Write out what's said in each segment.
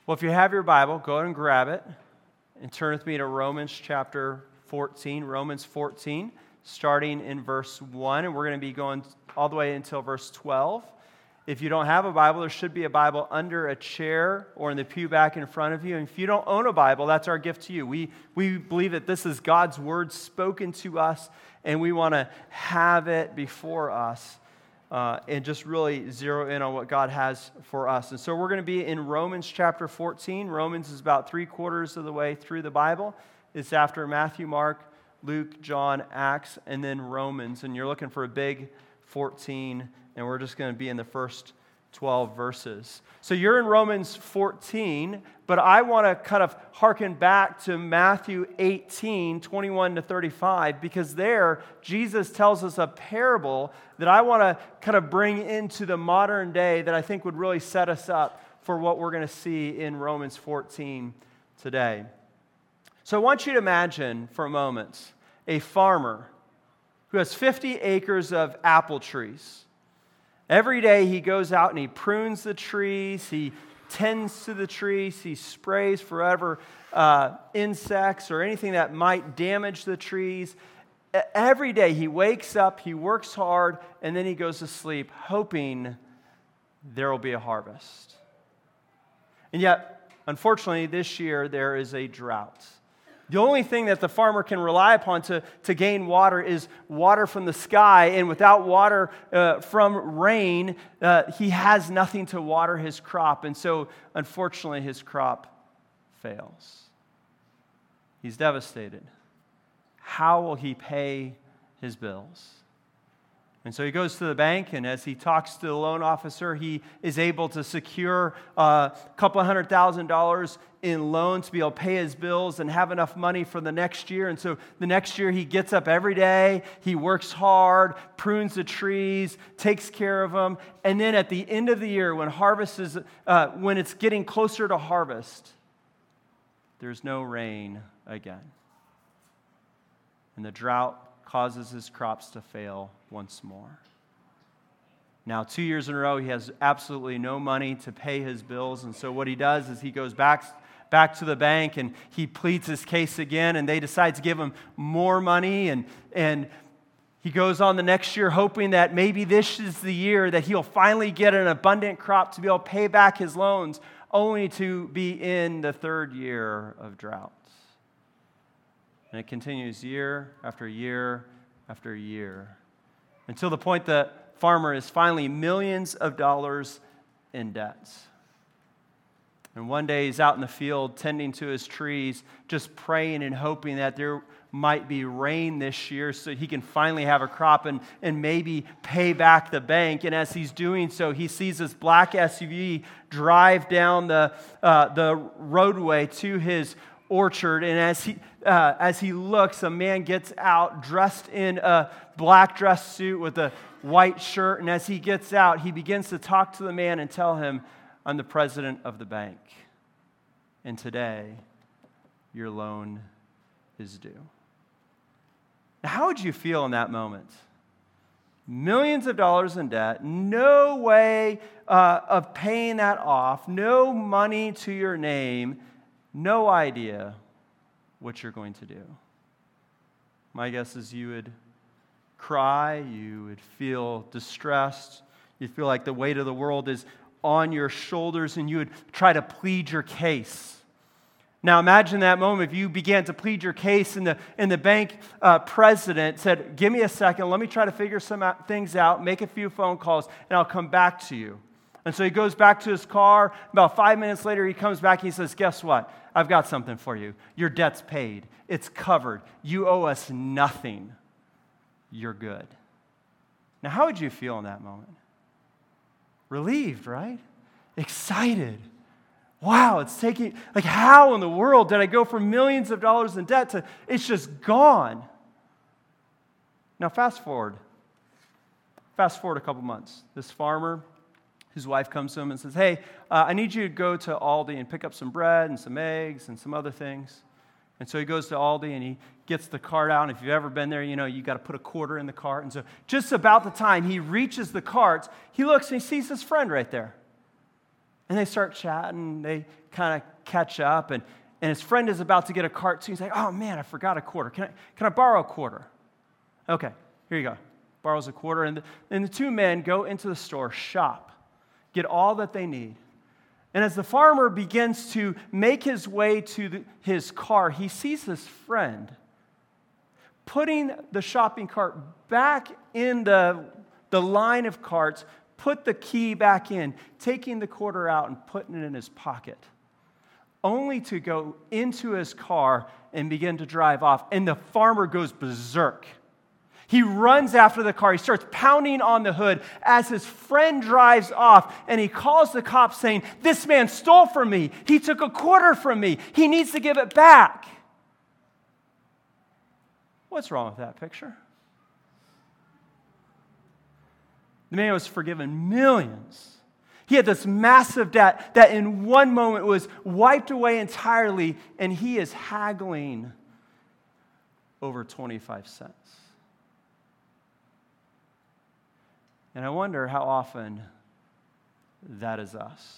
Well, if you have your Bible, go ahead and grab it and turn with me to Romans chapter 14. Romans 14, starting in verse 1, and we're going to be going all the way until verse 12. If you don't have a Bible, there should be a Bible under a chair or in the pew back in front of you. And if you don't own a Bible, that's our gift to you. We believe that this is God's word spoken to us, and we want to have it before us. And just really zero in on what God has for us. And so we're going to be in Romans chapter 14. Romans is about 3/4 of the way through the Bible. It's after Matthew, Mark, Luke, John, Acts, and then Romans. And you're looking for a big 14, and we're just going to be in the first 12 verses. So you're in Romans 14, but I want to kind of hearken back to Matthew 18, 21 to 35, because there Jesus tells us a parable that I want to kind of bring into the modern day that I think would really set us up for what we're going to see in Romans 14 today. So I want you to imagine for a moment a farmer who has 50 acres of apple trees. Every day he goes out and he prunes the trees, he tends to the trees, he sprays for whatever insects or anything that might damage the trees. Every day he wakes up, he works hard, and then he goes to sleep hoping there will be a harvest. And yet, unfortunately, this year there is a drought. The only thing that the farmer can rely upon to gain water is water from the sky, and without water from rain, he has nothing to water his crop, and so unfortunately his crop fails. He's devastated. How will he pay his bills? And so he goes to the bank, and as he talks to the loan officer, he is able to secure a couple of $100,000 in loans to be able to pay his bills and have enough money for the next year. And so the next year he gets up every day, he works hard, prunes the trees, takes care of them, and then at the end of the year, when when it's getting closer to harvest, there's no rain again. And the drought causes his crops to fail once more. Now, 2 years in a row, he has absolutely no money to pay his bills, and so what he does is he goes back to the bank and he pleads his case again, and they decide to give him more money, and he goes on the next year hoping that maybe this is the year that he'll finally get an abundant crop to be able to pay back his loans, only to be in the third year of drought. And it continues year after year after year until the point that farmer is finally millions of dollars in debts. And one day he's out in the field tending to his trees, just praying and hoping that there might be rain this year so he can finally have a crop and maybe pay back the bank. And as he's doing so, he sees this black SUV drive down the roadway to his orchard, and as he looks, a man gets out dressed in a black dress suit with a white shirt, and as he gets out, he begins to talk to the man and tell him, "I'm the president of the bank, and today your loan is due." Now, how would you feel in that moment? Millions of dollars in debt, no way of paying that off, no money to your name, no idea what you're going to do. My guess is you would cry, you would feel distressed, you'd feel like the weight of the world is on your shoulders, and you would try to plead your case. Now imagine that moment if you began to plead your case and the bank president said, "Give me a second, let me try to figure some things out, make a few phone calls, and I'll come back to you." And so he goes back to his car. About 5 minutes later, he comes back and he says, "Guess what? I've got something for you. Your debt's paid. It's covered. You owe us nothing. You're good." Now, how would you feel in that moment? Relieved, right? Excited. Wow, it's taking, how in the world did I go from millions of dollars in debt to it's just gone? Now, fast forward a couple months. This farmer, his wife comes to him and says, "Hey, I need you to go to Aldi and pick up some bread and some eggs and some other things." And so he goes to Aldi and he gets the cart out. And if you've ever been there, you got to put a quarter in the cart. And so just about the time he reaches the cart, he looks and he sees his friend right there. And they start chatting. They kind of catch up. And his friend is about to get a cart too. He's like, oh man, I forgot a quarter. Can I borrow a quarter? Okay, here you go. Borrows a quarter. And the two men go into the store, shop, get all that they need. And as the farmer begins to make his way to his car, he sees his friend putting the shopping cart back in the line of carts, put the key back in, taking the quarter out and putting it in his pocket, only to go into his car and begin to drive off. And the farmer goes berserk. He runs after the car. He starts pounding on the hood as his friend drives off, and he calls the cops saying, this man stole from me. He took a quarter from me. He needs to give it back. What's wrong with that picture? The man was forgiven millions. He had this massive debt that in one moment was wiped away entirely, and he is haggling over 25 cents. And I wonder how often that is us.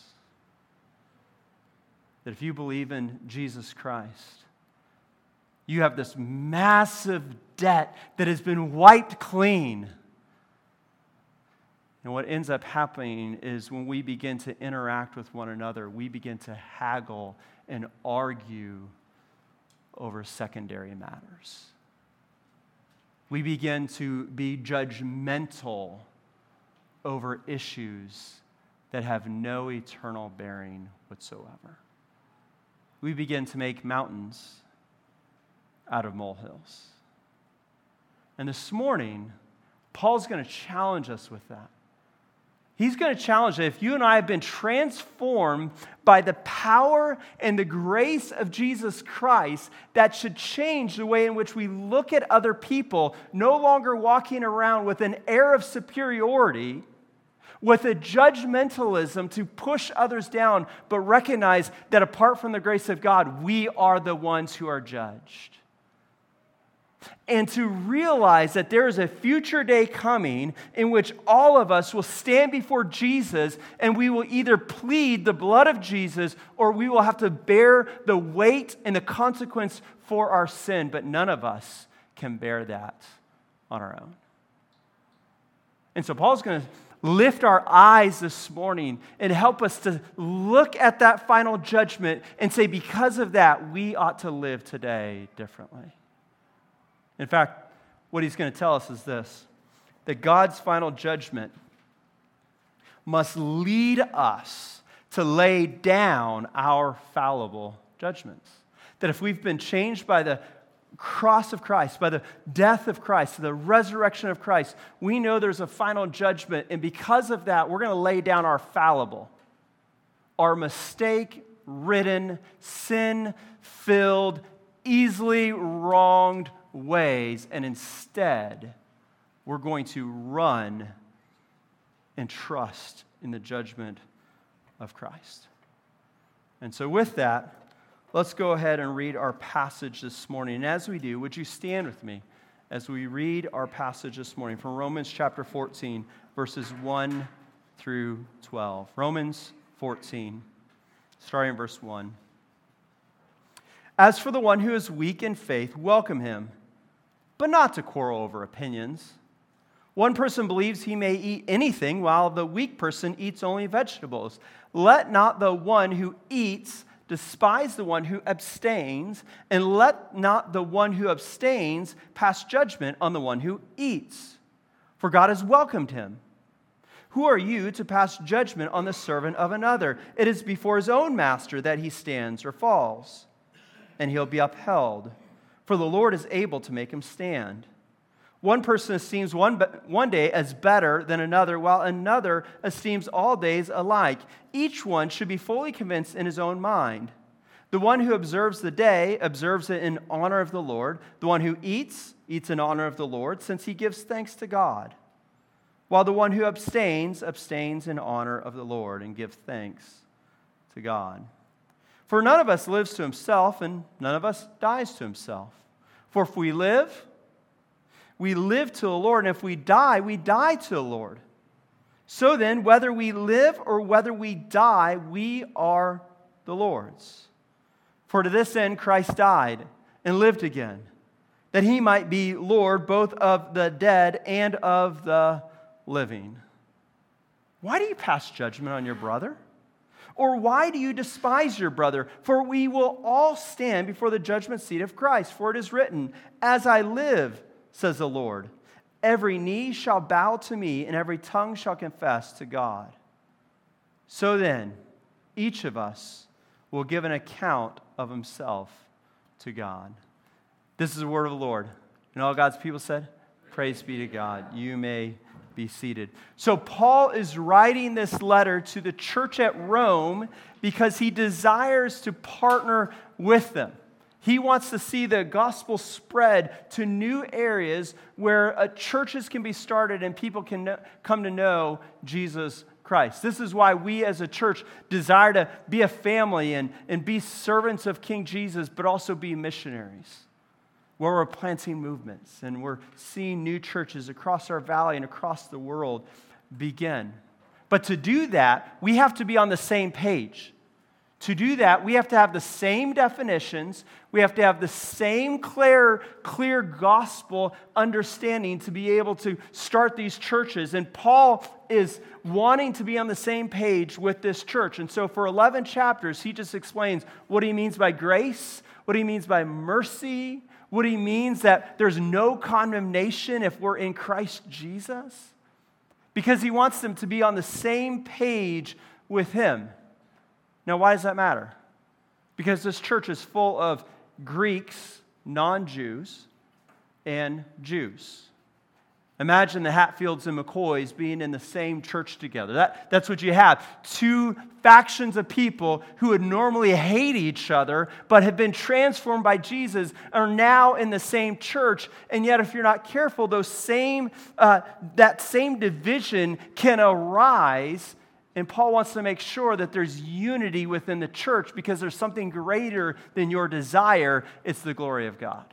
That if you believe in Jesus Christ, you have this massive debt that has been wiped clean. And what ends up happening is when we begin to interact with one another, we begin to haggle and argue over secondary matters. We begin to be judgmental over issues that have no eternal bearing whatsoever. We begin to make mountains out of molehills. And this morning, Paul's going to challenge us with that. He's going to challenge that if you and I have been transformed by the power and the grace of Jesus Christ, that should change the way in which we look at other people, no longer walking around with an air of superiority, with a judgmentalism to push others down, but recognize that apart from the grace of God, we are the ones who are judged. And to realize that there is a future day coming in which all of us will stand before Jesus and we will either plead the blood of Jesus or we will have to bear the weight and the consequence for our sin, but none of us can bear that on our own. And so Paul's going to lift our eyes this morning and help us to look at that final judgment and say, because of that, we ought to live today differently. In fact, what he's going to tell us is this, that God's final judgment must lead us to lay down our fallible judgments. That if we've been changed by the cross of Christ, by the death of Christ, the resurrection of Christ, we know there's a final judgment, and because of that, we're going to lay down our fallible, our mistake-ridden, sin-filled, easily wronged ways, and instead, we're going to run and trust in the judgment of Christ. And so with that, let's go ahead and read our passage this morning. And as we do, would you stand with me as we read our passage this morning from Romans chapter 14, verses 1 through 12. Romans 14, starting in verse 1. As for the one who is weak in faith, welcome him, but not to quarrel over opinions. One person believes he may eat anything, while the weak person eats only vegetables. Let not the one who eats despise the one who abstains, and let not the one who abstains pass judgment on the one who eats, for God has welcomed him. Who are you to pass judgment on the servant of another? It is before his own master that he stands or falls, and he'll be upheld, for the Lord is able to make him stand. One person esteems one day as better than another, while another esteems all days alike. Each one should be fully convinced in his own mind. The one who observes the day observes it in honor of the Lord. The one who eats, eats in honor of the Lord, since he gives thanks to God. While the one who abstains, abstains in honor of the Lord and gives thanks to God. For none of us lives to himself, and none of us dies to himself. For if we live to the Lord, and if we die to the Lord. So then, whether we live or whether we die, we are the Lord's. For to this end Christ died and lived again, that he might be Lord both of the dead and of the living. Why do you pass judgment on your brother? Or why do you despise your brother? For we will all stand before the judgment seat of Christ. For it is written, as I live, says the Lord, every knee shall bow to me, and every tongue shall confess to God. So then, each of us will give an account of himself to God. This is the word of the Lord. And all God's people said, praise be to God. You may be seated. So Paul is writing this letter to the church at Rome because he desires to partner with them. He wants to see the gospel spread to new areas where churches can be started and people can come to know Jesus Christ. This is why we as a church desire to be a family and be servants of King Jesus, but also be missionaries, where we're planting movements and we're seeing new churches across our valley and across the world begin. But to do that, we have to be on the same page. To do that, we have to have the same definitions. We have to have the same clear gospel understanding to be able to start these churches. And Paul is wanting to be on the same page with this church. And so for 11 chapters, he just explains what he means by grace, what he means by mercy, what he means that there's no condemnation if we're in Christ Jesus. Because he wants them to be on the same page with him. Now, why does that matter? Because this church is full of Greeks, non-Jews, and Jews. Imagine the Hatfields and McCoys being in the same church together. That's what you have. Two factions of people who would normally hate each other, but have been transformed by Jesus, are now in the same church. And yet, if you're not careful, that same division can arise. And Paul wants to make sure that there's unity within the church because there's something greater than your desire. It's the glory of God.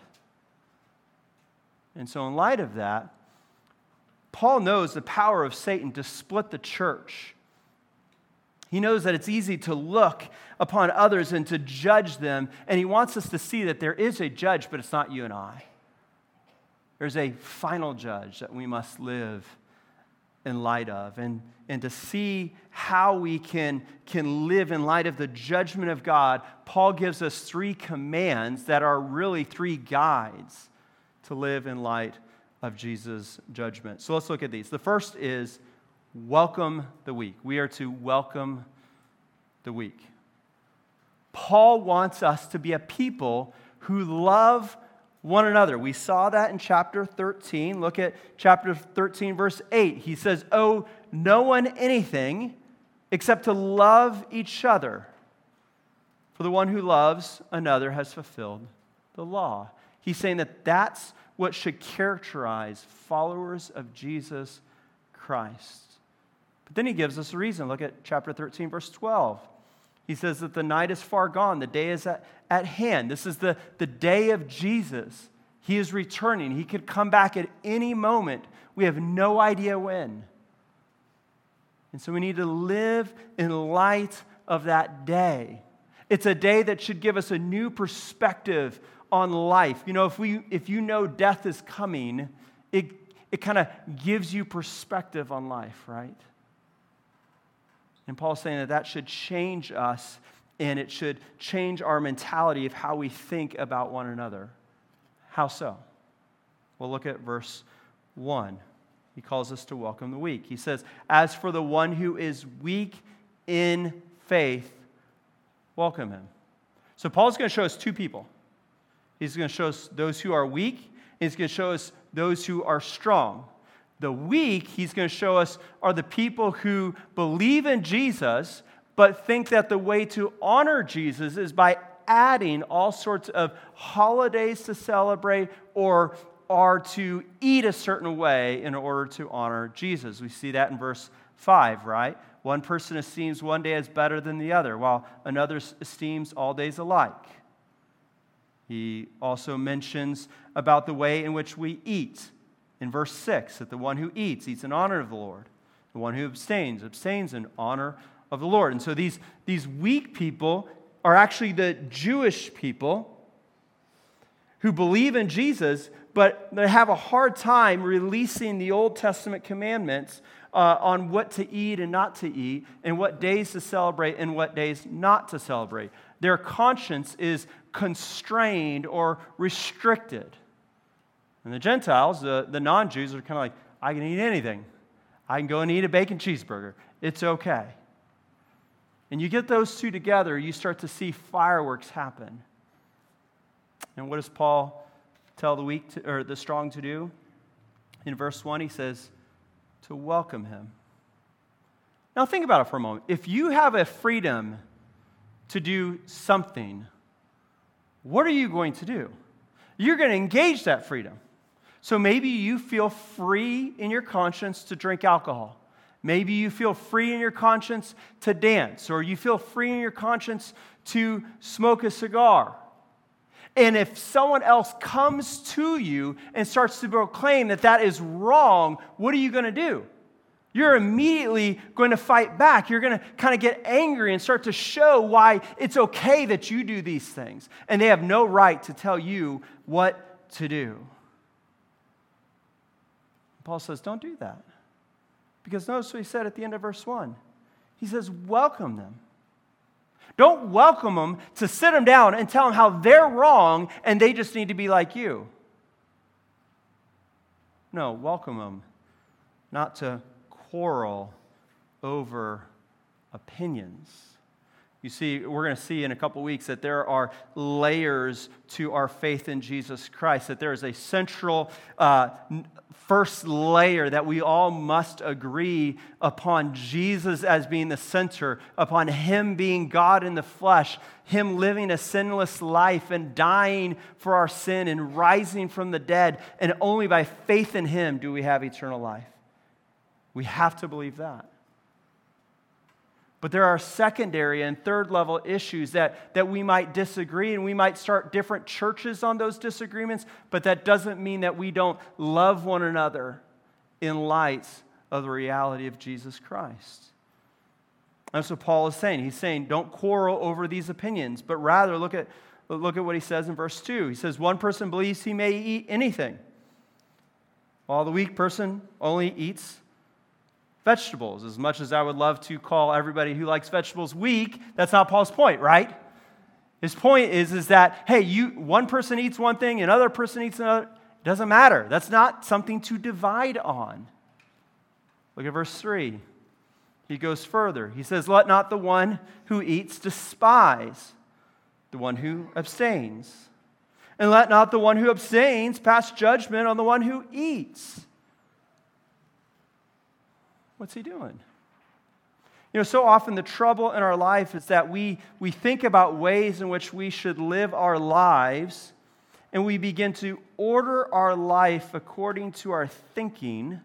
And so in light of that, Paul knows the power of Satan to split the church. He knows that it's easy to look upon others and to judge them. And he wants us to see that there is a judge, but it's not you and I. There's a final judge that we must live in light of, and to see how we can live in light of the judgment of God, Paul gives us 3 commands that are really 3 guides to live in light of Jesus' judgment. So let's look at these. The first is welcome the weak. We are to welcome the weak. Paul wants us to be a people who love one another. We saw that in chapter 13. Look at chapter 13, verse 8. He says, owe no one anything except to love each other. For the one who loves another has fulfilled the law. He's saying that that's what should characterize followers of Jesus Christ. But then he gives us a reason. Look at chapter 13, verse 12. He says that the night is far gone, the day is at hand. This is the day of Jesus. He is returning. He could come back at any moment. We have no idea when. And so we need to live in light of that day. It's a day that should give us a new perspective on life. You know, if you know death is coming, it kind of gives you perspective on life, right? And Paul's saying that should change us, and it should change our mentality of how we think about one another. How so? Well, look at verse 1. He calls us to welcome the weak. He says, as for the one who is weak in faith, welcome him. So Paul's going to show us 2 people. He's going to show us those who are weak, and he's going to show us those who are strong. The weak, he's going to show us, are the people who believe in Jesus, but think that the way to honor Jesus is by adding all sorts of holidays to celebrate or are to eat a certain way in order to honor Jesus. We see that in verse 5, right? One person esteems one day as better than the other, while another esteems all days alike. He also mentions about the way in which we eat. In verse 6, that the one who eats in honor of the Lord. The one who abstains in honor of the Lord. And so these weak people are actually the Jewish people who believe in Jesus, but they have a hard time releasing the Old Testament commandments on what to eat and not to eat, and what days to celebrate and what days not to celebrate. Their conscience is constrained or restricted. And the Gentiles, the non-Jews, are kind of like, I can eat anything. I can go and eat a bacon cheeseburger. It's okay. And you get those two together, you start to see fireworks happen. And what does Paul tell the weak or the strong to do? In verse 1, he says, to welcome him. Now think about it for a moment. If you have a freedom to do something, what are you going to do? You're going to engage that freedom. So maybe you feel free in your conscience to drink alcohol. Maybe you feel free in your conscience to dance, or you feel free in your conscience to smoke a cigar. And if someone else comes to you and starts to proclaim that that is wrong, what are you going to do? You're immediately going to fight back. You're going to kind of get angry and start to show why it's okay that you do these things. And they have no right to tell you what to do. Paul says, don't do that. Because notice what he said at the end of verse 1. He says, welcome them. Don't welcome them to sit them down and tell them how they're wrong and they just need to be like you. No, welcome them not to quarrel over opinions. You see, we're going to see in a couple weeks that there are layers to our faith in Jesus Christ, that there is a central first layer that we all must agree upon Jesus as being the center, upon Him being God in the flesh, Him living a sinless life and dying for our sin and rising from the dead, and only by faith in Him do we have eternal life. We have to believe that. But there are secondary and third level issues that we might disagree, and we might start different churches on those disagreements, but that doesn't mean that we don't love one another in light of the reality of Jesus Christ. That's what Paul is saying. He's saying, don't quarrel over these opinions, but rather look at what he says in verse 2. He says, one person believes he may eat anything, while the weak person only eats vegetables. As much as I would love to call everybody who likes vegetables weak, that's not Paul's point, right? His point is that, hey, one person eats one thing, another person eats another. It doesn't matter. That's not something to divide on. Look at verse 3. He goes further. He says, let not the one who eats despise the one who abstains. And let not the one who abstains pass judgment on the one who eats. What's he doing? You know, so often the trouble in our life is that we think about ways in which we should live our lives, and we begin to order our life according to our thinking.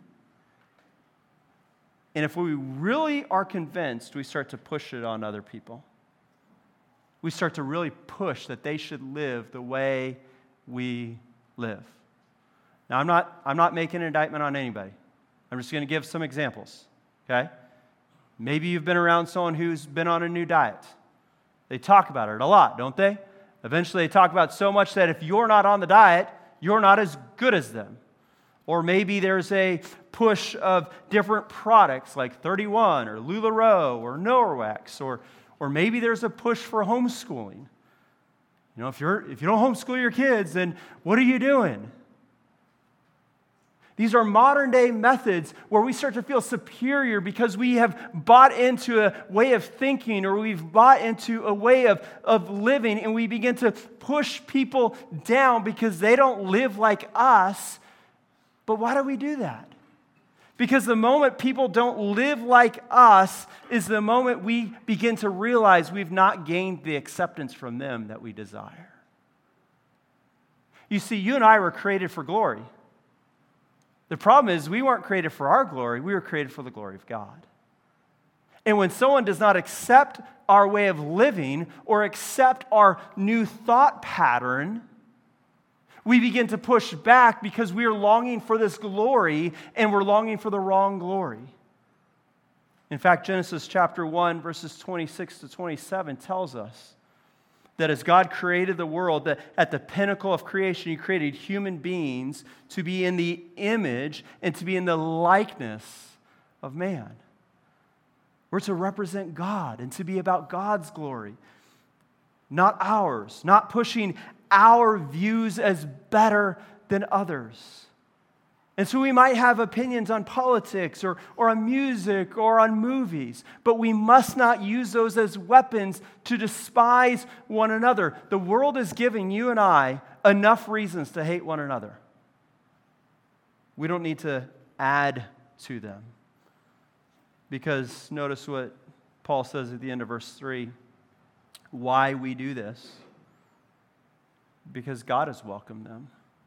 And if we really are convinced, we start to push it on other people. We start to really push that they should live the way we live. Now, I'm not making an indictment on anybody. I'm just going to give some examples, okay? Maybe you've been around someone who's been on a new diet. They talk about it a lot, don't they? Eventually they talk about it so much that if you're not on the diet, you're not as good as them. Or maybe there's a push of different products like 31 or LuLaRoe or Norwex, or maybe there's a push for homeschooling. You know, if you don't homeschool your kids, then what are you doing? These are modern day methods where we start to feel superior because we have bought into a way of thinking, or we've bought into a way of living, and we begin to push people down because they don't live like us. But why do we do that? Because the moment people don't live like us is the moment we begin to realize we've not gained the acceptance from them that we desire. You see, you and I were created for glory. The problem is we weren't created for our glory, we were created for the glory of God. And when someone does not accept our way of living or accept our new thought pattern, we begin to push back because we are longing for this glory and we're longing for the wrong glory. In fact, Genesis chapter 1, verses 26 to 27 tells us that as God created the world, that at the pinnacle of creation, He created human beings to be in the image and to be in the likeness of man. We're to represent God and to be about God's glory, not ours, not pushing our views as better than others. And so we might have opinions on politics or on music or on movies, but we must not use those as weapons to despise one another. The world is giving you and I enough reasons to hate one another. We don't need to add to them. Because notice what Paul says at the end of verse 3, why we do this. Because God has welcomed them.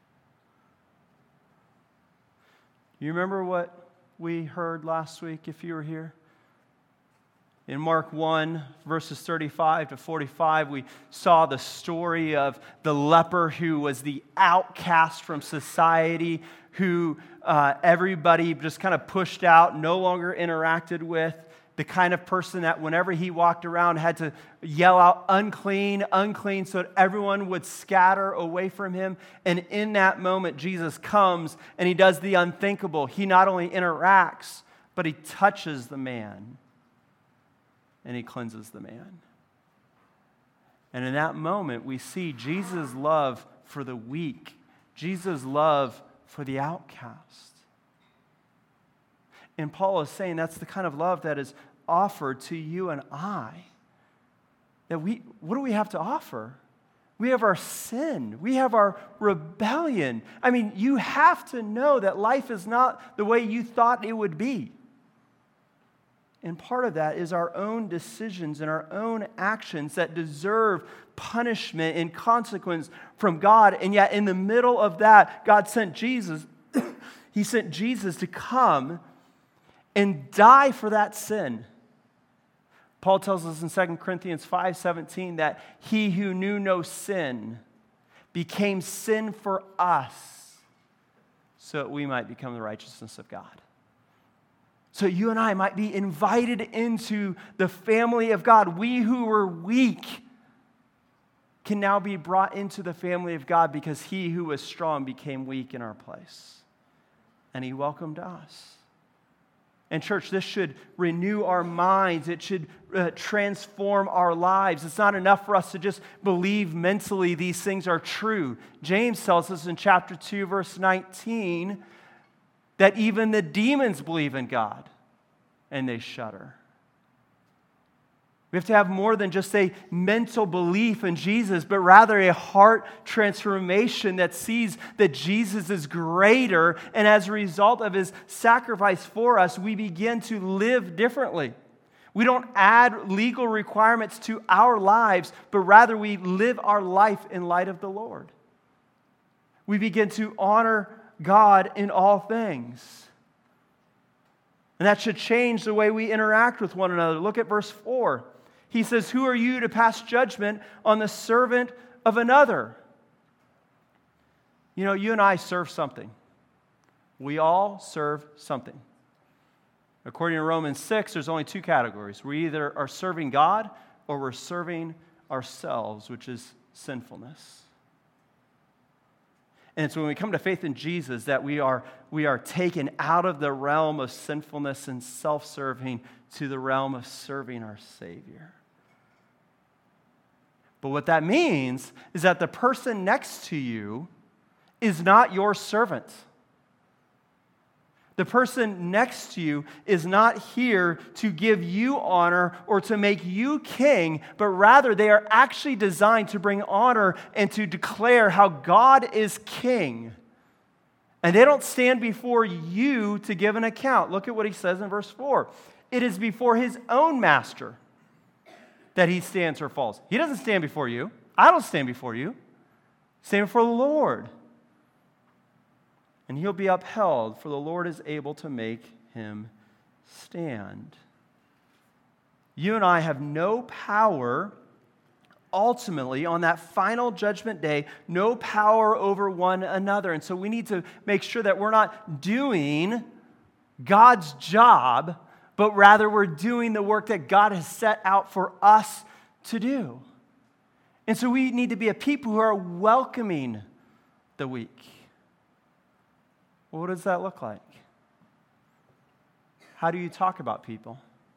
You remember what we heard last week if you were here? In Mark 1, verses 35 to 45, we saw the story of the leper who was the outcast from society, who everybody just kind of pushed out, no longer interacted with, the kind of person that whenever he walked around had to yell out, unclean, unclean, so that everyone would scatter away from him. And in that moment, Jesus comes and He does the unthinkable. He not only interacts, but He touches the man and He cleanses the man. And in that moment, we see Jesus' love for the weak, Jesus' love for the outcast. And Paul is saying that's the kind of love that is offered to you and I. What do we have to offer? We have our sin. We have our rebellion. I mean, you have to know that life is not the way you thought it would be. And part of that is our own decisions and our own actions that deserve punishment and consequence from God. And yet in the middle of that, God sent Jesus. He sent Jesus to come and die for that sin. Paul tells us in 2 Corinthians 5:17 that He who knew no sin became sin for us so that we might become the righteousness of God. So you and I might be invited into the family of God. We who were weak can now be brought into the family of God because He who was strong became weak in our place. And He welcomed us. And church, this should renew our minds. It should transform our lives. It's not enough for us to just believe mentally these things are true. James tells us in chapter 2, verse 19, that even the demons believe in God and they shudder. We have to have more than just a mental belief in Jesus, but rather a heart transformation that sees that Jesus is greater, and as a result of His sacrifice for us, we begin to live differently. We don't add legal requirements to our lives, but rather we live our life in light of the Lord. We begin to honor God in all things. And that should change the way we interact with one another. Look at verse 4. He says, "Who are you to pass judgment on the servant of another?" You know, you and I serve something. We all serve something. According to Romans 6, there's only two categories. We either are serving God or we're serving ourselves, which is sinfulness. And it's when we come to faith in Jesus that we are taken out of the realm of sinfulness and self-serving to the realm of serving our Savior. But what that means is that the person next to you is not your servant. The person next to you is not here to give you honor or to make you king, but rather they are actually designed to bring honor and to declare how God is king. And they don't stand before you to give an account. Look at what he says in verse 4. It is before his own master that he stands or falls. He doesn't stand before you. I don't stand before you. Stand before the Lord. And he'll be upheld, for the Lord is able to make him stand. You and I have no power, ultimately, on that final judgment day, no power over one another. And so we need to make sure that we're not doing God's job but rather we're doing the work that God has set out for us to do. And so we need to be a people who are welcoming the weak. Well, what does that look like? How do you talk about people?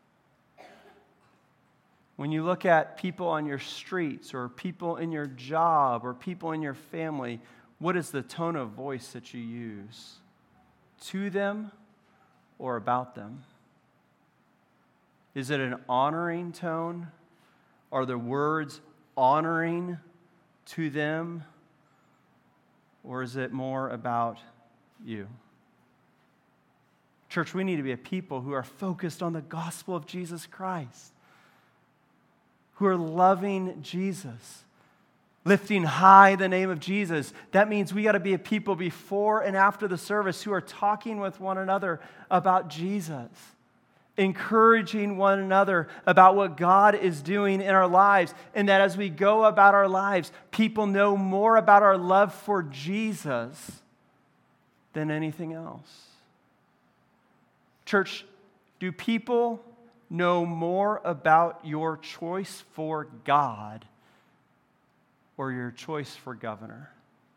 When you look at people on your streets or people in your job or people in your family, what is the tone of voice that you use? To them or about them? Is it an honoring tone? Are the words honoring to them? Or is it more about you? Church, we need to be a people who are focused on the gospel of Jesus Christ, who are loving Jesus, lifting high the name of Jesus. That means we got to be a people before and after the service who are talking with one another about Jesus, encouraging one another about what God is doing in our lives, and that as we go about our lives, people know more about our love for Jesus than anything else. Church, do people know more about your choice for God or your choice for governor?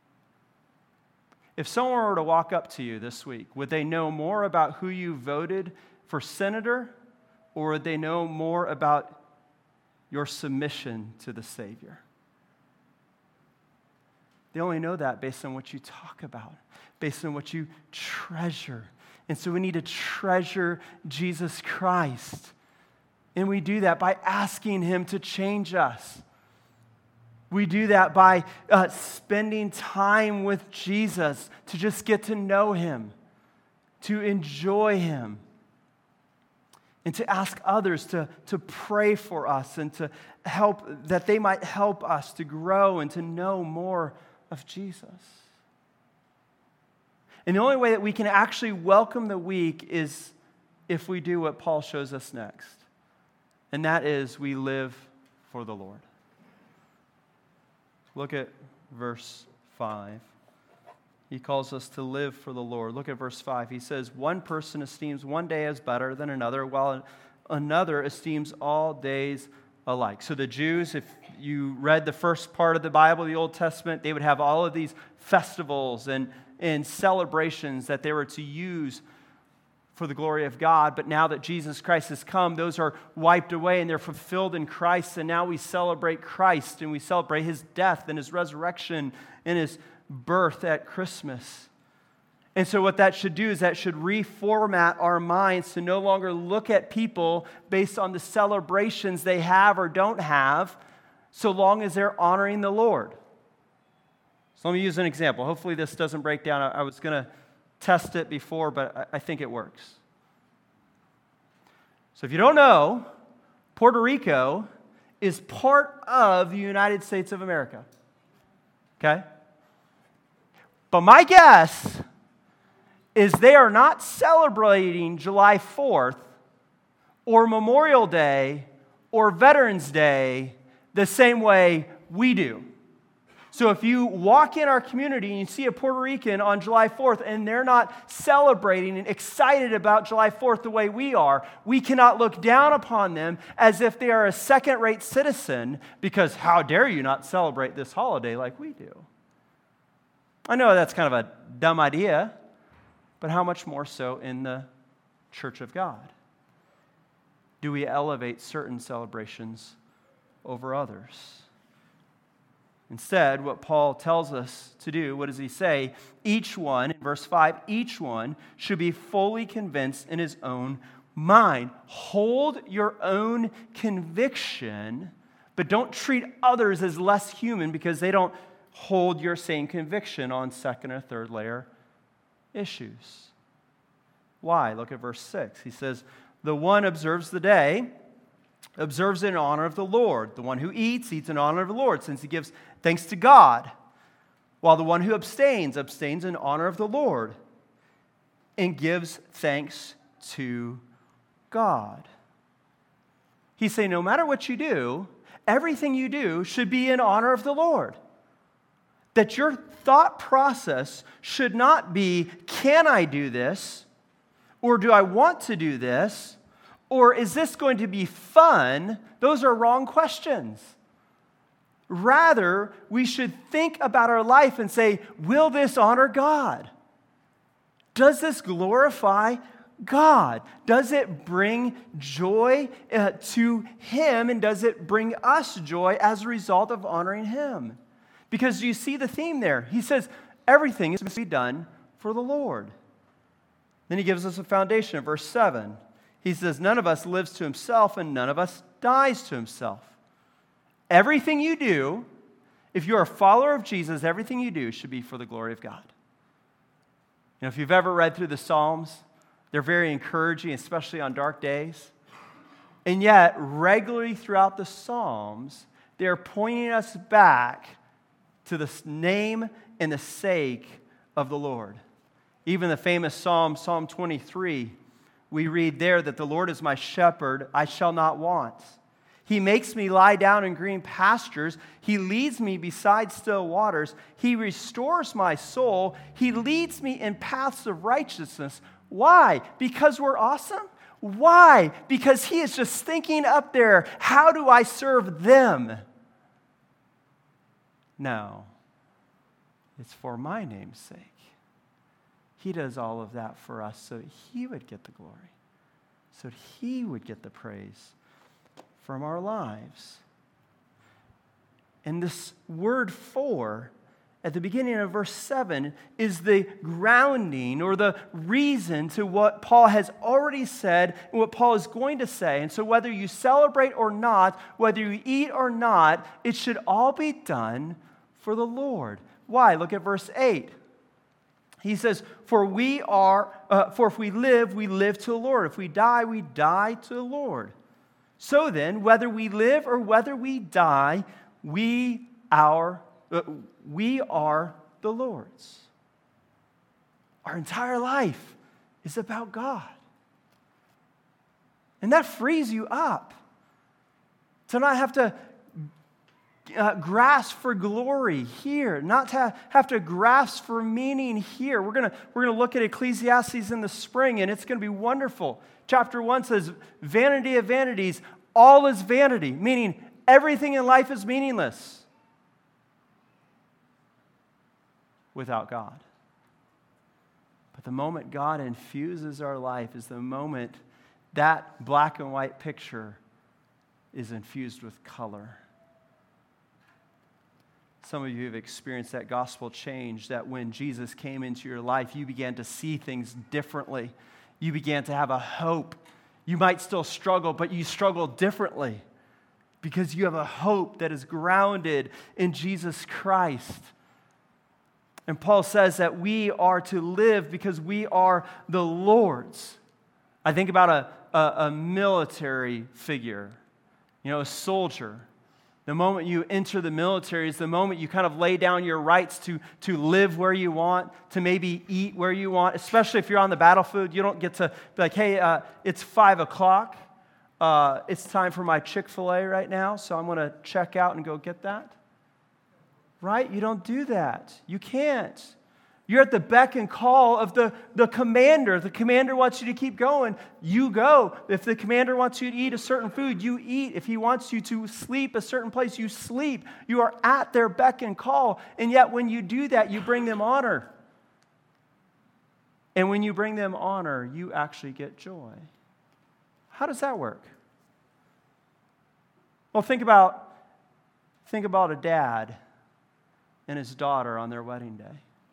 If someone were to walk up to you this week, would they know more about who you voted for senator, or would they know more about your submission to the Savior? They only know that based on what you talk about, based on what you treasure. And so we need to treasure Jesus Christ. And we do that by asking Him to change us. We do that by spending time with Jesus to just get to know Him, to enjoy Him, and to ask others to pray for us and to help, that they might help us to grow and to know more of Jesus. And the only way that we can actually welcome the weak is if we do what Paul shows us next. And that is, we live for the Lord. Look at verse 5. He calls us to live for the Lord. Look at verse 5. He says, one person esteems one day as better than another, while another esteems all days alike. So the Jews, if you read the first part of the Bible, the Old Testament, they would have all of these festivals and celebrations that they were to use for the glory of God. But now that Jesus Christ has come, those are wiped away and they're fulfilled in Christ. And now we celebrate Christ and we celebrate His death and His resurrection and His birth at Christmas. And so what that should do is that should reformat our minds to no longer look at people based on the celebrations they have or don't have, so long as they're honoring the Lord. So let me use an example. Hopefully this doesn't break down. I was going to test it before, but I think it works. So if you don't know, Puerto Rico is part of the United States of America. Okay? But my guess is they are not celebrating July 4th or Memorial Day or Veterans Day the same way we do. So if you walk in our community and you see a Puerto Rican on July 4th and they're not celebrating and excited about July 4th the way we are, we cannot look down upon them as if they are a second-rate citizen, because how dare you not celebrate this holiday like we do? I know that's kind of a dumb idea, but how much more so in the Church of God? Do we elevate certain celebrations over others? Instead, what Paul tells us to do, what does he say? Each one, in verse 5, each one should be fully convinced in his own mind. Hold your own conviction, but don't treat others as less human because they don't hold your same conviction on second or third layer issues. Why? Look at verse 6. He says, the one observes the day, observes in honor of the Lord. The one who eats, eats in honor of the Lord, since he gives thanks to God. While the one who abstains, abstains in honor of the Lord and gives thanks to God. He's saying no matter what you do, everything you do should be in honor of the Lord. That your thought process should not be, can I do this? Or do I want to do this? Or is this going to be fun? Those are wrong questions. Rather, we should think about our life and say, will this honor God? Does this glorify God? Does it bring joy to Him, and does it bring us joy as a result of honoring Him? Because you see the theme there. He says, everything is to be done for the Lord. Then he gives us a foundation in verse 7. He says, none of us lives to himself, and none of us dies to himself. Everything you do, if you're a follower of Jesus, everything you do should be for the glory of God. You know, if you've ever read through the Psalms, they're very encouraging, especially on dark days. And yet, regularly throughout the Psalms, they're pointing us back to the name and the sake of the Lord. Even the famous Psalm, Psalm 23, we read there that the Lord is my shepherd, I shall not want. He makes me lie down in green pastures. He leads me beside still waters. He restores my soul. He leads me in paths of righteousness. Why? Because we're awesome? Why? Because he is just thinking up there, how do I serve them? No. It's for my name's sake. He does all of that for us so that he would get the glory, so that he would get the praise from our lives. And this word for, at the beginning of verse 7, is the grounding or the reason to what Paul has already said and what Paul is going to say. And so whether you celebrate or not, whether you eat or not, it should all be done for the Lord. Why? Look at verse 8. He says, for if we live to the Lord. If we die to the Lord. So then, whether we live or whether we die, we are the Lord's. Our entire life is about God. And that frees you up to not have to grasp for glory here, not to have to grasp for meaning here. We're gonna look at Ecclesiastes in the spring, and it's going to be wonderful. Chapter 1 says, vanity of vanities, all is vanity, meaning everything in life is meaningless without God. But the moment God infuses our life is the moment that black and white picture is infused with color. Some of you have experienced that gospel change, that when Jesus came into your life, you began to see things differently. You began to have a hope. You might still struggle, but you struggle differently because you have a hope that is grounded in Jesus Christ. And Paul says that we are to live because we are the Lord's. I think about a military figure, a soldier. The moment you enter the military is the moment you kind of lay down your rights to live where you want, to maybe eat where you want, especially if you're on the battlefield. You don't get to be like, hey, it's 5 o'clock. It's time for my Chick-fil-A right now, so I'm going to check out and go get that. Right? You don't do that. You can't. You're at the beck and call of the commander. If the commander wants you to keep going, you go. If the commander wants you to eat a certain food, you eat. If he wants you to sleep a certain place, you sleep. You are at their beck and call. And yet when you do that, you bring them honor. And when you bring them honor, you actually get joy. How does that work? Well, think about a dad and his daughter on their wedding day.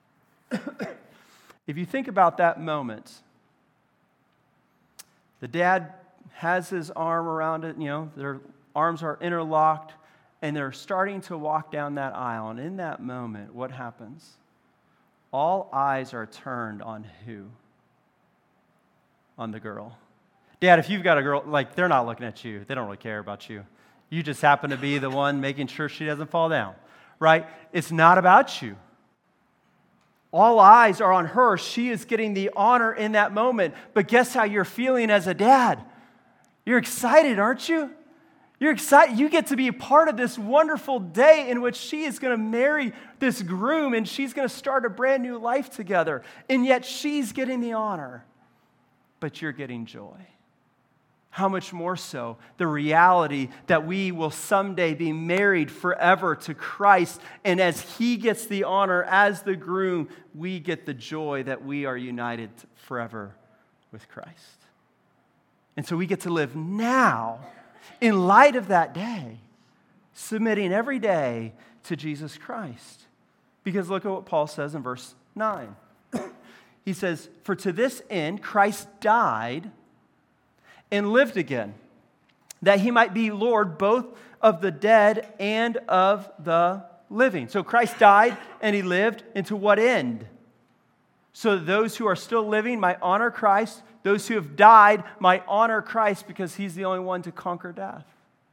If you think about that moment, the dad has his arm around it, their arms are interlocked, and they're starting to walk down that aisle. And in that moment, what happens? All eyes are turned on who? On the girl. Dad, if you've got a girl, they're not looking at you. They don't really care about you. You just happen to be the one making sure she doesn't fall down, right? It's not about you. All eyes are on her. She is getting the honor in that moment. But guess how you're feeling as a dad? You're excited, aren't you? You're excited. You get to be a part of this wonderful day in which she is going to marry this groom and she's going to start a brand new life together. And yet she's getting the honor, but you're getting joy. how much more so the reality that we will someday be married forever to Christ, and as He gets the honor as the groom, we get the joy that we are united forever with Christ. And so we get to live now in light of that day, submitting every day to Jesus Christ. Because look at what Paul says in verse 9. He says, "For to this end Christ died and lived again, that He might be Lord both of the dead and of the living." So Christ died and He lived, and to what end? So that those who are still living might honor Christ, those who have died might honor Christ, because He's the only one to conquer death.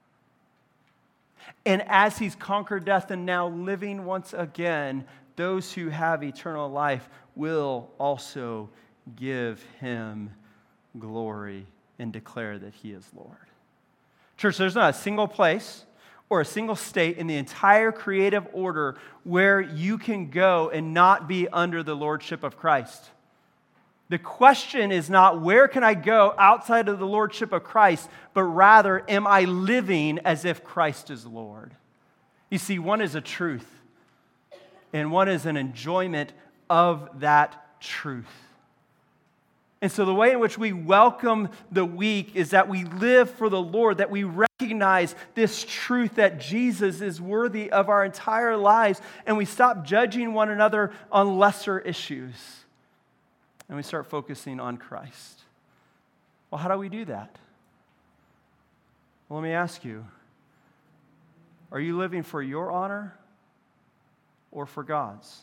And as He's conquered death and now living once again, those who have eternal life will also give Him glory and declare that He is Lord. Church, there's not a single place or a single state in the entire creative order where you can go and not be under the lordship of Christ. The question is not, where can I go outside of the lordship of Christ, but rather, am I living as if Christ is Lord? You see, one is a truth, and one is an enjoyment of that truth. And so the way in which we welcome the week is that we live for the Lord, that we recognize this truth that Jesus is worthy of our entire lives, and we stop judging one another on lesser issues, and we start focusing on Christ. Well, how do we do that? Well, let me ask you, are you living for your honor or for God's?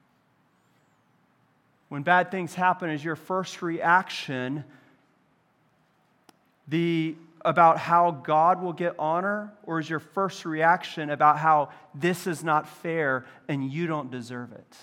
When bad things happen, is your first reaction about how God will get honor, or is your first reaction about how this is not fair and you don't deserve it?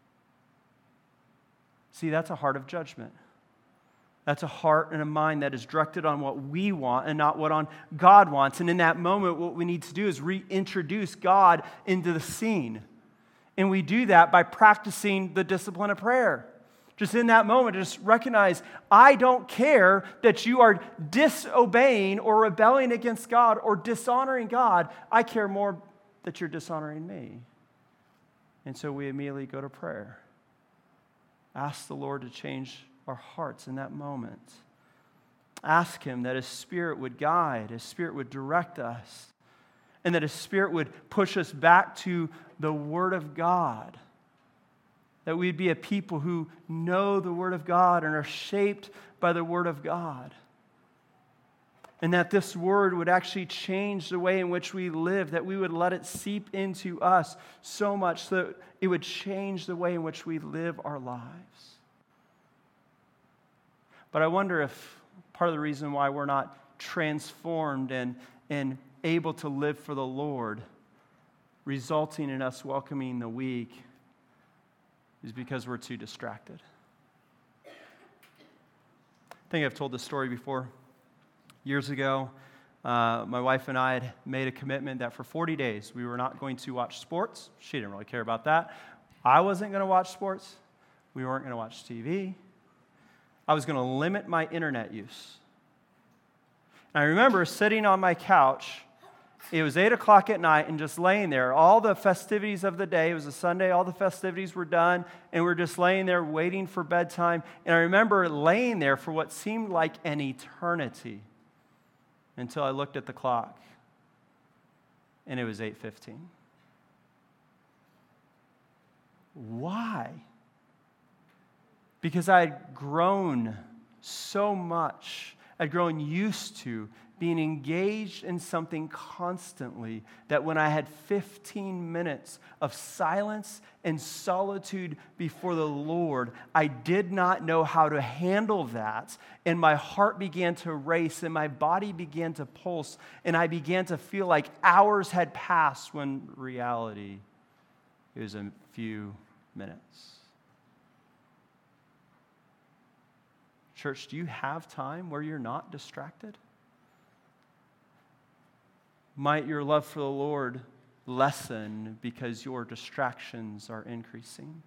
See, that's a heart of judgment. That's a heart and a mind that is directed on what we want and not what God wants. And in that moment, what we need to do is reintroduce God into the scene. And we do that by practicing the discipline of prayer. Just in that moment, just recognize, I don't care that you are disobeying or rebelling against God or dishonoring God. I care more that you're dishonoring me. And so we immediately go to prayer. Ask the Lord to change our hearts in that moment. Ask Him that His Spirit would guide, His Spirit would direct us, and that His Spirit would push us back to the Word of God. That we'd be a people who know the Word of God and are shaped by the Word of God. And that this Word would actually change the way in which we live, that we would let it seep into us so much that it would change the way in which we live our lives. But I wonder if part of the reason why we're not transformed and able to live for the Lord, resulting in us welcoming the week, is because we're too distracted. I think I've told this story before. Years ago, my wife and I had made a commitment that for 40 days we were not going to watch sports. She didn't really care about that. I wasn't going to watch sports. We weren't going to watch TV. I was going to limit my internet use. And I remember sitting on my couch. It was 8 o'clock at night and just laying there. All the festivities of the day, it was a Sunday, all the festivities were done, and we're just laying there waiting for bedtime. And I remember laying there for what seemed like an eternity until I looked at the clock, and it was 8:15. Why? Because I had grown so much. I'd grown used to being engaged in something constantly, that when I had 15 minutes of silence and solitude before the Lord, I did not know how to handle that, and my heart began to race, and my body began to pulse, and I began to feel like hours had passed when reality it was a few minutes. Church, do you have time where you're not distracted? Might your love for the Lord lessen because your distractions are increasing?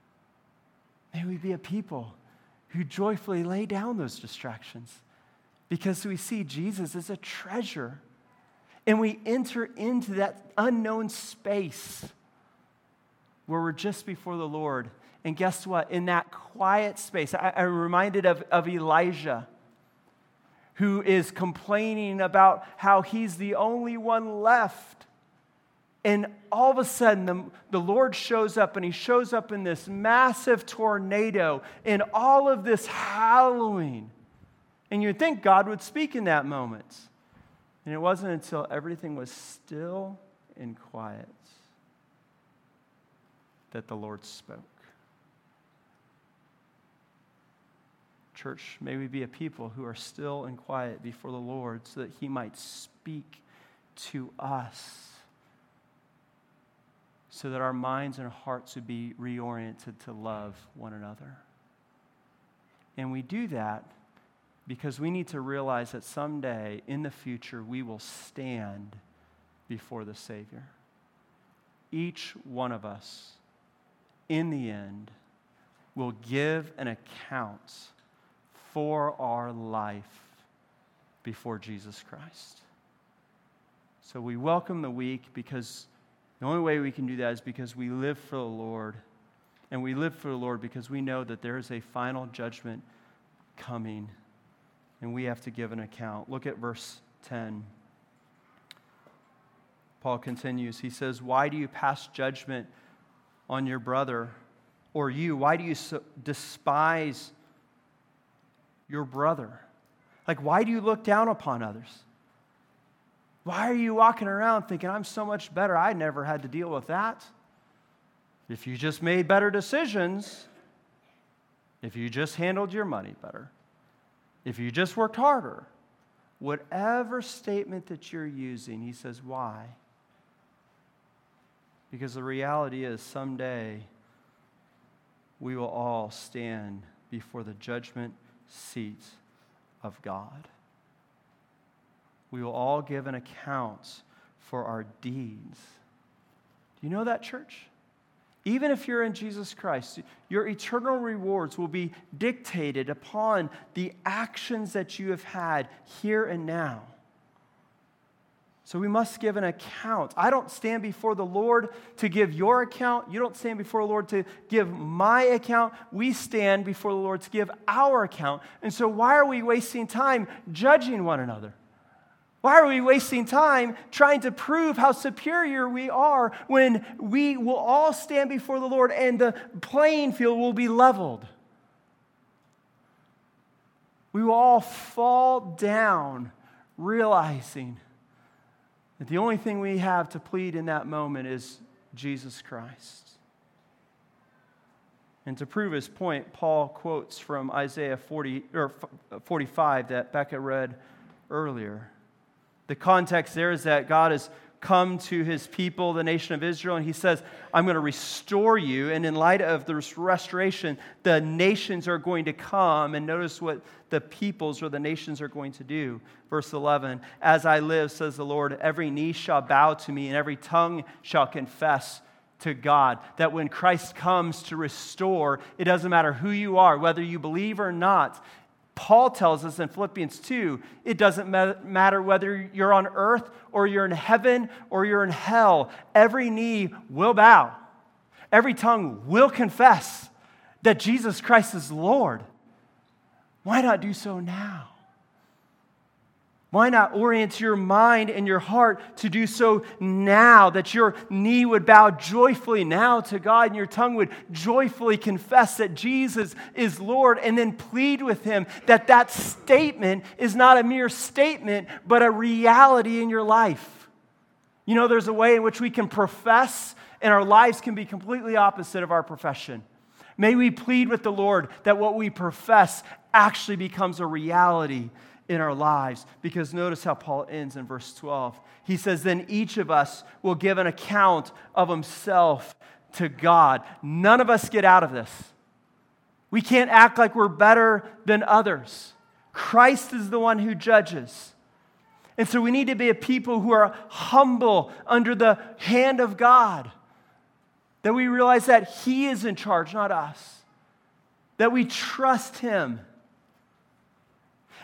May we be a people who joyfully lay down those distractions because we see Jesus as a treasure. And we enter into that unknown space where we're just before the Lord. And guess what? In that quiet space, I'm reminded of Elijah, who is complaining about how he's the only one left. And all of a sudden, the Lord shows up, and he shows up in this massive tornado and all of this howling. And you'd think God would speak in that moment. And it wasn't until everything was still and quiet that the Lord spoke. Church, may we be a people who are still and quiet before the Lord so that he might speak to us, so that our minds and hearts would be reoriented to love one another. And we do that because we need to realize that someday in the future we will stand before the Savior. Each one of us, in the end, will give an account for our life before Jesus Christ. So we welcome the week, because the only way we can do that is because we live for the Lord. And we live for the Lord because we know that there is a final judgment coming, and we have to give an account. Look at verse 10. Paul continues. He says, "Why do you pass judgment on your brother? Or you, why do you despise your brother?" Like, why do you look down upon others? Why are you walking around thinking, I'm so much better, I never had to deal with that? If you just made better decisions, if you just handled your money better, if you just worked harder, whatever statement that you're using, he says, why? Because the reality is someday we will all stand before the judgment seat of God. We will all give an account for our deeds. Do you know that, church? Even if you're in Jesus Christ, your eternal rewards will be dictated upon the actions that you have had here and now. So we must give an account. I don't stand before the Lord to give your account. You don't stand before the Lord to give my account. We stand before the Lord to give our account. And so why are we wasting time judging one another? Why are we wasting time trying to prove how superior we are when we will all stand before the Lord and the playing field will be leveled? We will all fall down realizing that the only thing we have to plead in that moment is Jesus Christ. And to prove his point, Paul quotes from Isaiah 45 that Becca read earlier. The context there is that God has come to his people, the nation of Israel, and he says, I'm going to restore you. And in light of this restoration, the nations are going to come. And notice what the peoples or the nations are going to do. Verse 11, as I live, says the Lord, every knee shall bow to me and every tongue shall confess to God. That when Christ comes to restore, it doesn't matter who you are, whether you believe or not. Paul tells us in Philippians 2, it doesn't matter whether you're on earth or you're in heaven or you're in hell. Every knee will bow. Every tongue will confess that Jesus Christ is Lord. Why not do so now? Why not orient your mind and your heart to do so now, that your knee would bow joyfully now to God and your tongue would joyfully confess that Jesus is Lord, and then plead with him that that statement is not a mere statement, but a reality in your life. You know, there's a way in which we can profess and our lives can be completely opposite of our profession. May we plead with the Lord that what we profess actually becomes a reality in our lives. Because notice how Paul ends in verse 12. He says, then each of us will give an account of himself to God. None of us get out of this. We can't act like we're better than others. Christ is the one who judges. And so we need to be a people who are humble under the hand of God. That we realize that he is in charge, not us. That we trust him.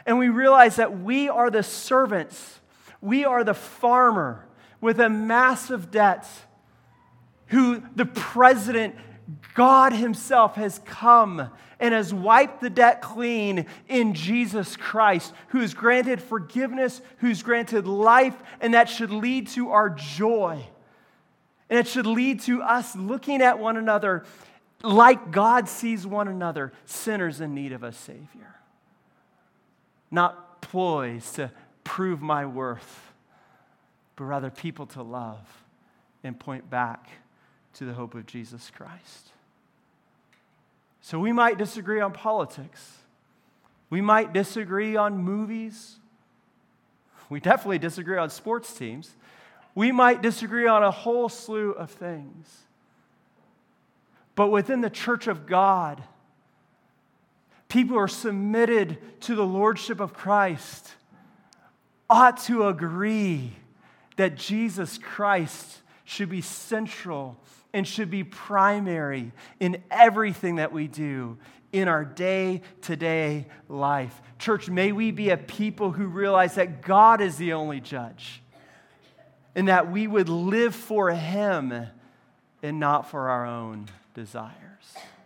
And we realize that we are the servants. We are the farmer with a massive debt who the president, God himself, has come and has wiped the debt clean in Jesus Christ, who has granted forgiveness, who's granted life, and that should lead to our joy. And it should lead to us looking at one another like God sees one another, sinners in need of a Savior. Not ploys to prove my worth, but rather people to love and point back to the hope of Jesus Christ. So we might disagree on politics. We might disagree on movies. We definitely disagree on sports teams. We might disagree on a whole slew of things. But within the church of God, people who are submitted to the lordship of Christ ought to agree that Jesus Christ should be central and should be primary in everything that we do in our day-to-day life. Church, may we be a people who realize that God is the only judge and that we would live for Him and not for our own desires.